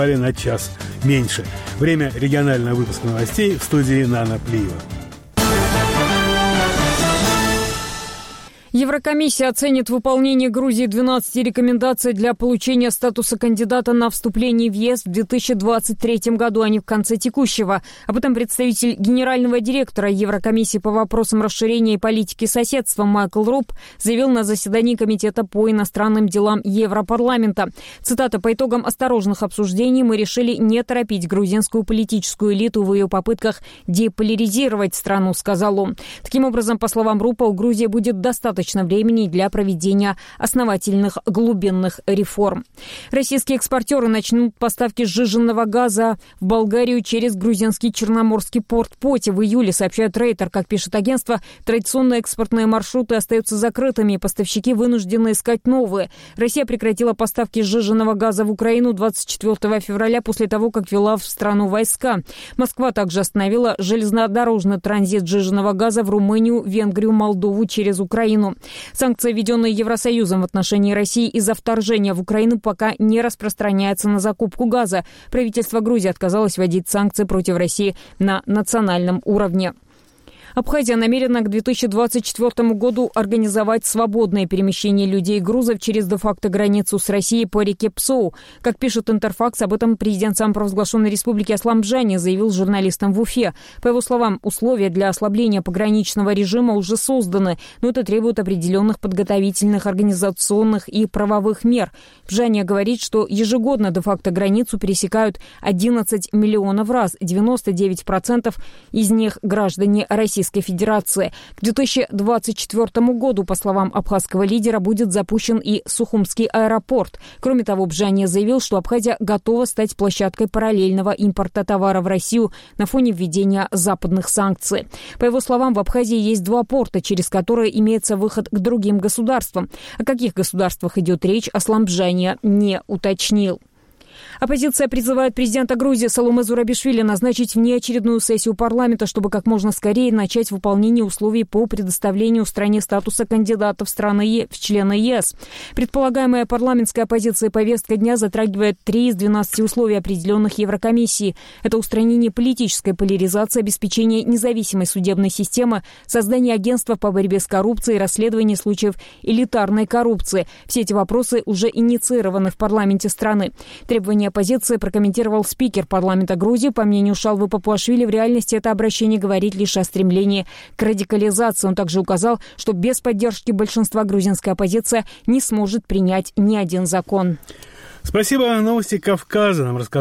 на час меньше. Время регионального выпуска новостей в студии Нана Плиева. Еврокомиссия оценит выполнение Грузии 12 рекомендаций для получения статуса кандидата на вступление в ЕС в 2023 году, а не в конце текущего. Об этом представитель генерального директора Еврокомиссии по вопросам расширения и политики соседства Майкл Руб заявил на заседании Комитета по иностранным делам Европарламента. Цитата: «По итогам осторожных обсуждений мы решили не торопить грузинскую политическую элиту в ее попытках деполяризировать страну», — сказал он. Таким образом, по словам Рупа, у Грузии будет достаточно времени для проведения основательных глубинных реформ. Российские экспортеры начнут поставки сжиженного газа в Болгарию через грузинский черноморский порт Поти в июле, сообщает Рейтер. Как пишет агентство, традиционные экспортные маршруты остаются закрытыми, и поставщики вынуждены искать новые. Россия прекратила поставки сжиженного газа в Украину 24 февраля после того, как ввела в страну войска. Москва также остановила железнодорожный транзит сжиженного газа в Румынию, Венгрию, Молдову через Украину. Санкции, введенные Евросоюзом в отношении России из-за вторжения в Украину, пока не распространяются на закупку газа. Правительство Грузии отказалось вводить санкции против России на национальном уровне. Абхазия намерена к 2024 году организовать свободное перемещение людей и грузов через де-факто границу с Россией по реке Псоу. Как пишет Интерфакс, об этом президент самопровозглашенной республики Аслан Бжани заявил журналистам в Уфе. По его словам, условия для ослабления пограничного режима уже созданы, но это требует определенных подготовительных, организационных и правовых мер. Бжани говорит, что ежегодно де-факто границу пересекают 11 миллионов раз, 99% из них граждане Российской Федерации. К 2024 году, по словам абхазского лидера, будет запущен и Сухумский аэропорт. Кроме того, Бжани заявил, что Абхазия готова стать площадкой параллельного импорта товара в Россию на фоне введения западных санкций. По его словам, в Абхазии есть два порта, через которые имеется выход к другим государствам. О каких государствах идет речь, Аслан Бжани не уточнил. Оппозиция призывает президента Грузии Саломе Зурабишвили назначить внеочередную сессию парламента, чтобы как можно скорее начать выполнение условий по предоставлению стране статуса кандидата в члены ЕС. Предполагаемая парламентская оппозиция повестка дня затрагивает 3 из 12 условий, определенных Еврокомиссией. Это устранение политической поляризации, обеспечение независимой судебной системы, создание агентства по борьбе с коррупцией, расследование случаев элитарной коррупции. Все эти вопросы уже инициированы в парламенте страны. Требования оппозиции прокомментировал спикер парламента Грузии. По мнению Шалвы Папуашвили, в реальности это обращение говорит лишь о стремлении к радикализации. Он также указал, что без поддержки большинства грузинская оппозиция не сможет принять ни один закон. Спасибо. Новости Кавказа нам рассказали.